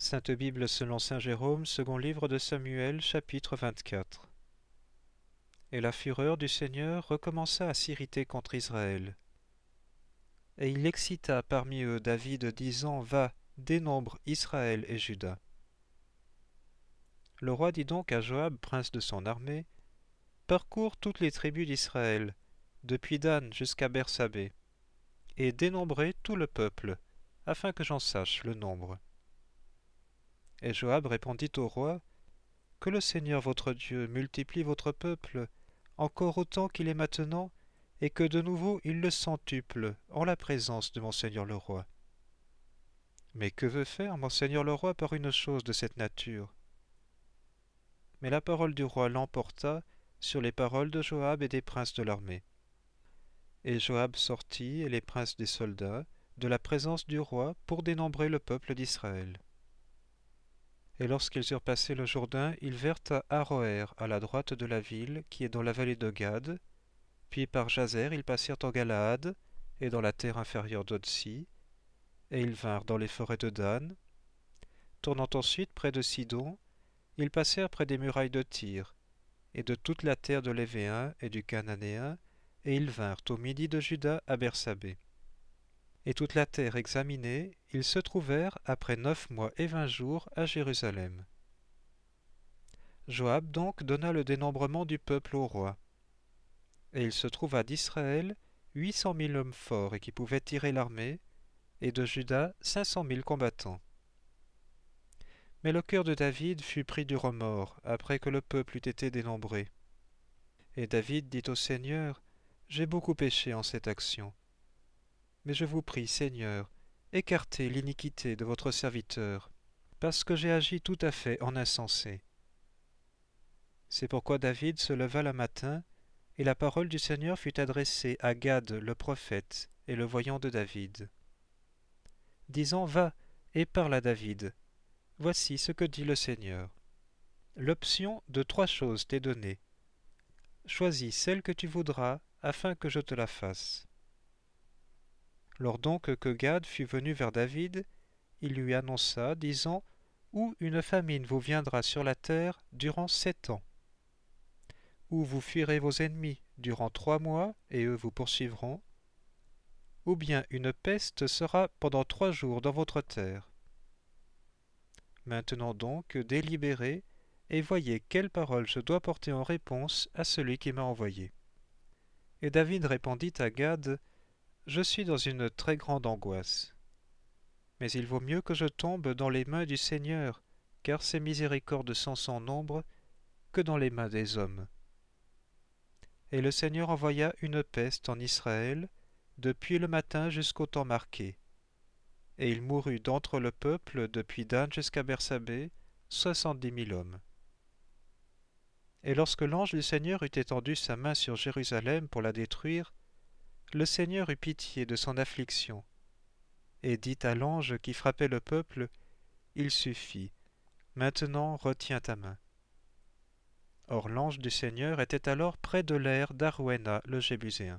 Sainte Bible selon saint Jérôme, second livre de Samuel, chapitre 24. Et la fureur du Seigneur recommença à s'irriter contre Israël. Et il excita parmi eux David, disant, Va, dénombre Israël et Juda. Le roi dit donc à Joab, prince de son armée, Parcours toutes les tribus d'Israël, depuis Dan jusqu'à Bersabée, et dénombrez tout le peuple, afin que j'en sache le nombre. Et Joab répondit au roi, Que le Seigneur votre Dieu multiplie votre peuple, encore autant qu'il est maintenant, et que de nouveau il le centuple en la présence de mon Seigneur le roi. Mais que veut faire mon Seigneur le roi par une chose de cette nature? Mais la parole du roi l'emporta sur les paroles de Joab et des princes de l'armée. Et Joab sortit, et les princes des soldats, de la présence du roi pour dénombrer le peuple d'Israël. Et lorsqu'ils eurent passé le Jourdain, ils vinrent à Aroër, à la droite de la ville, qui est dans la vallée de Gad. Puis par Jazer, ils passèrent en Galaad, et dans la terre inférieure d'Otsi, et ils vinrent dans les forêts de Dan. Tournant ensuite près de Sidon, ils passèrent près des murailles de Tyr, et de toute la terre de l'Évéen et du Cananéen, et ils vinrent au midi de Juda à Bersabée. Et toute la terre examinée, ils se trouvèrent après 9 mois et 20 jours à Jérusalem. Joab donc donna le dénombrement du peuple au roi. Et il se trouva d'Israël 800 000 hommes forts et qui pouvaient tirer l'armée, et de Juda 500 000 combattants. Mais le cœur de David fut pris du remords après que le peuple eut été dénombré. Et David dit au Seigneur, J'ai beaucoup péché en cette action. Mais je vous prie, Seigneur, écartez l'iniquité de votre serviteur, parce que j'ai agi tout à fait en insensé. C'est pourquoi David se leva le matin, et la parole du Seigneur fut adressée à Gad le prophète et le voyant de David, disant, Va et parle à David. Voici ce que dit le Seigneur. L'option de 3 choses t'est donnée. Choisis celle que tu voudras, afin que je te la fasse. Lors donc que Gad fut venu vers David, il lui annonça, disant, Ou une famine vous viendra sur la terre durant 7 ans, ou vous fuirez vos ennemis durant 3 mois, et eux vous poursuivront, ou bien une peste sera pendant 3 jours dans votre terre. Maintenant donc, délibérez, et voyez quelle parole je dois porter en réponse à celui qui m'a envoyé. Et David répondit à Gad, Je suis dans une très grande angoisse. Mais il vaut mieux que je tombe dans les mains du Seigneur, car ses miséricordes sont sans nombre, que dans les mains des hommes. Et le Seigneur envoya une peste en Israël, depuis le matin jusqu'au temps marqué. Et il mourut d'entre le peuple, depuis Dan jusqu'à Bersabée, 70 000 hommes. Et lorsque l'ange du Seigneur eut étendu sa main sur Jérusalem pour la détruire, le Seigneur eut pitié de son affliction, et dit à l'ange qui frappait le peuple, Il suffit, maintenant retiens ta main. Or l'ange du Seigneur était alors près de l'aire d'Arouéna le Jébuséen.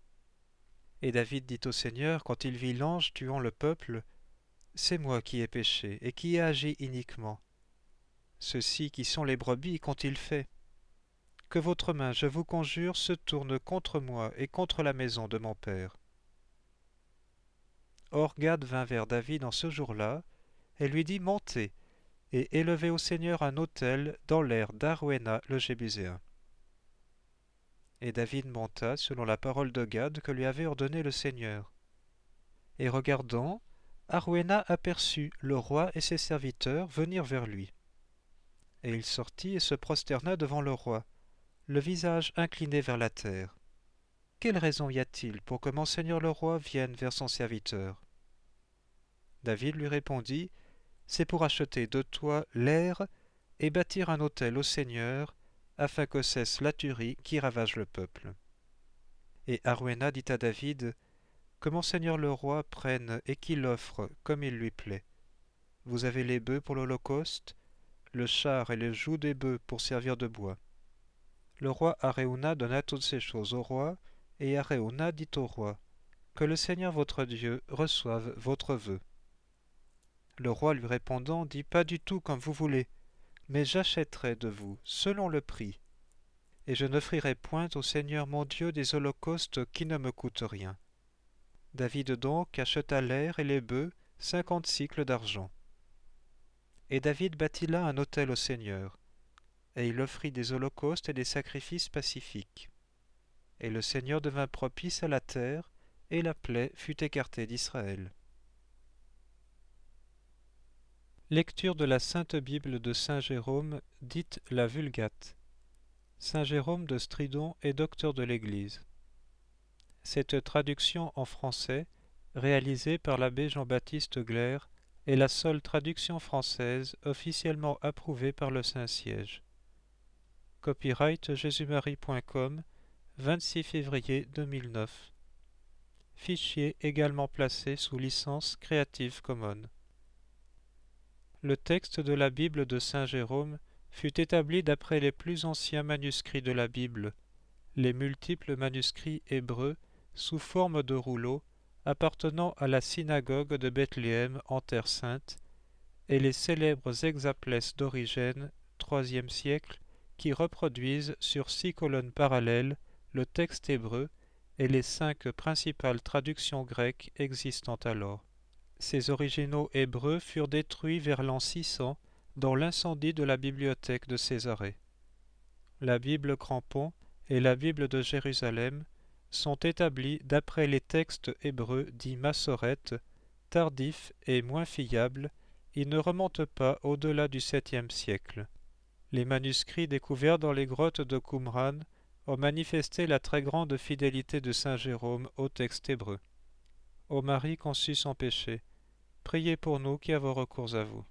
Et David dit au Seigneur, quand il vit l'ange tuant le peuple, C'est moi qui ai péché et qui ai agi iniquement. Ceux-ci qui sont les brebis qu'ont-ils fait? Que votre main, je vous conjure, se tourne contre moi et contre la maison de mon père. Or Gad vint vers David en ce jour-là, et lui dit, Montez, et élevez au Seigneur un autel dans l'aire d'Arouéna le Jébuséen. Et David monta selon la parole de Gad que lui avait ordonné le Seigneur. Et regardant, Arouéna aperçut le roi et ses serviteurs venir vers lui. Et il sortit et se prosterna devant le roi, le visage incliné vers la terre. Quelle raison y a-t-il pour que mon seigneur le roi vienne vers son serviteur? David lui répondit, C'est pour acheter de toi l'aire et bâtir un autel au Seigneur, afin que cesse la tuerie qui ravage le peuple. Et Arouéna dit à David, Que mon seigneur le roi prenne et qu'il offre comme il lui plaît. Vous avez les bœufs pour l'holocauste, le char et les jougs des bœufs pour servir de bois. Le roi Araúna donna toutes ces choses au roi, et Araúna dit au roi, Que le Seigneur votre Dieu reçoive votre vœu. Le roi lui répondant dit « Pas du tout comme vous voulez, mais j'achèterai de vous selon le prix, et je n'offrirai point au Seigneur mon Dieu des holocaustes qui ne me coûtent rien. » David donc acheta l'aire et les bœufs, 50 sicles d'argent. Et David bâtit là un autel au Seigneur, et il offrit des holocaustes et des sacrifices pacifiques. Et le Seigneur devint propice à la terre, et la plaie fut écartée d'Israël. Lecture de la Sainte Bible de Saint Jérôme, dite la Vulgate. Saint Jérôme de Stridon est docteur de l'Église. Cette traduction en français, réalisée par l'abbé Jean-Baptiste Glaire, est la seule traduction française officiellement approuvée par le Saint-Siège. Copyright jésusmarie.com, 26 février 2009. Fichier également placé sous licence Creative Commons. Le texte de la Bible de Saint Jérôme fut établi d'après les plus anciens manuscrits de la Bible, les multiples manuscrits hébreux sous forme de rouleaux appartenant à la synagogue de Bethléem en Terre Sainte, et les célèbres hexaplès d'Origène, IIIe siècle, qui reproduisent sur 6 colonnes parallèles le texte hébreu et les 5 principales traductions grecques existant alors. Ces originaux hébreux furent détruits vers l'an 600 dans l'incendie de la bibliothèque de Césarée. La Bible Crampon et la Bible de Jérusalem sont établis d'après les textes hébreux dits massorètes, tardifs et moins fiables. Ils ne remontent pas au-delà du 7e siècle. Les manuscrits découverts dans les grottes de Qumran ont manifesté la très grande fidélité de saint Jérôme au texte hébreu. Ô Marie conçue sans péché, priez pour nous qui avons recours à vous.